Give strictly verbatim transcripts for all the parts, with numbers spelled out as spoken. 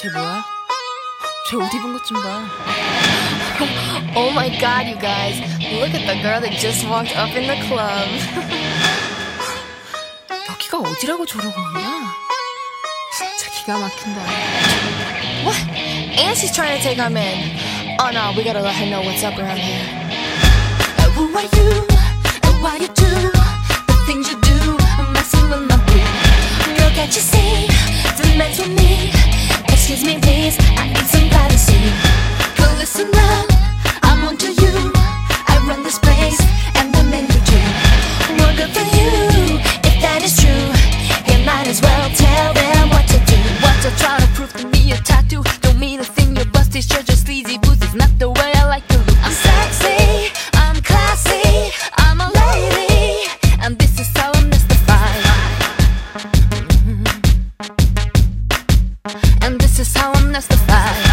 쟤 뭐야? 쟤 옷 입은 것 좀 봐. Oh my god, you guys. Look at the girl that just walked up in the club. 여기가 어디라고 저러고 오냐? 진짜 기가 막힌다. What? And she's trying to take our man. Oh no, we gotta let her know what's up around here. Uh, who are you? Uh, why you do the things you do? I'm messing with my boo. Girl, can't you see? Don't mess with me. Excuse me, please. I need some privacy. Girl, listen up. I'm onto you. I run this place and the menu too. Well, good for you. If that is true, you might as well tell them what to do. What to try to prove to me a tattoo? Don't mean a thing. Your bust is just sleazy boots. It's not the way I like to look. I'm sexy. I'm classy. I'm a lady, and this is how I'm mystified. And this is how I'm mystified.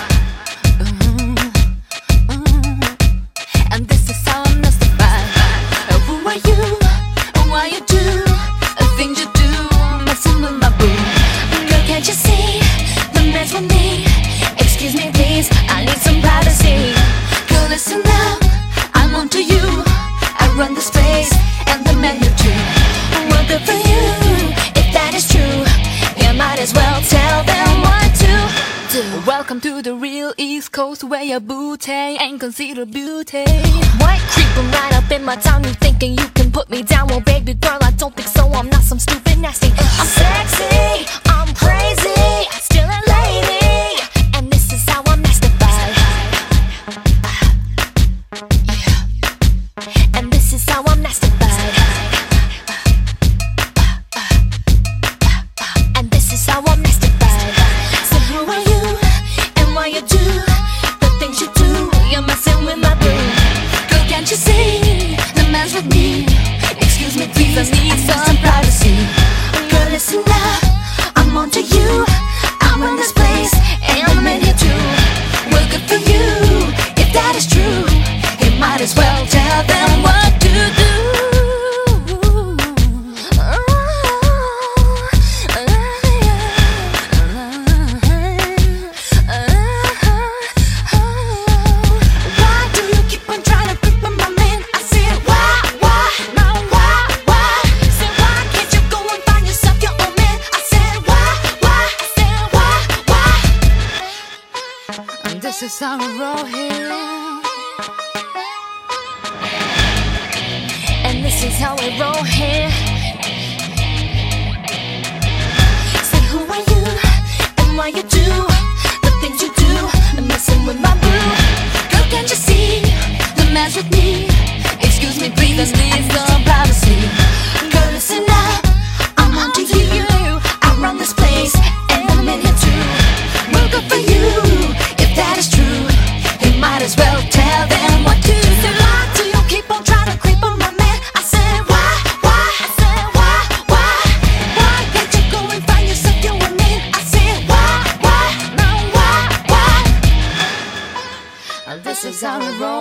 And this is how I'm mystified. Who are you? Why you do the things you do? Messing with my boo. Girl, can't you see the mess with me? Excuse me, please. I need some privacy. Girl, listen up. I'm onto you. I run this place and the menu too. Well, good for you. If that is true, you might as well tell them what to do. Welcome to the real East Coast, where your booty ain't considered beauty. What? Creeping right up in my town, you thinking you can put me down? Well, baby girl, I don't think so. I'm not some stupid nasty. I'm sexy, I'm crazy, still a lady, and this is how I'm mystified. Yeah. And this is how I'm mystified. And this is how I'm mystified. So who are you? And why you do the things you do? You're messing with my boo. Girl, can't you see the man's with me? Excuse me, please, I need some privacy. Girl, listen up, I'm onto you. I run this place, and I'm in here too. Well, good for you. If that is true, you might as well tell them what to do. Why do you keep on trying to creep on my man? I said why, why, now why, why? Said why can't you go and find yourself your own man? I said why, why, I said why, why? And this is how we roll here. And this is how we roll here. Say who are you and why you do the things you do? I'm messing with my boo. Girl, can't you see the mess with me? Excuse me, please, I need some privacy. Girl, listen up, I'm onto you. I run this place and I'm in here too. Well, good for you. If that is true, you might as well tell them what to do. So why do you keep on trying to creep on my man? I said why, why? I said why, why? Why can't you go and find yourself your own man? I said why, why? Now why, why? And this is how we roll.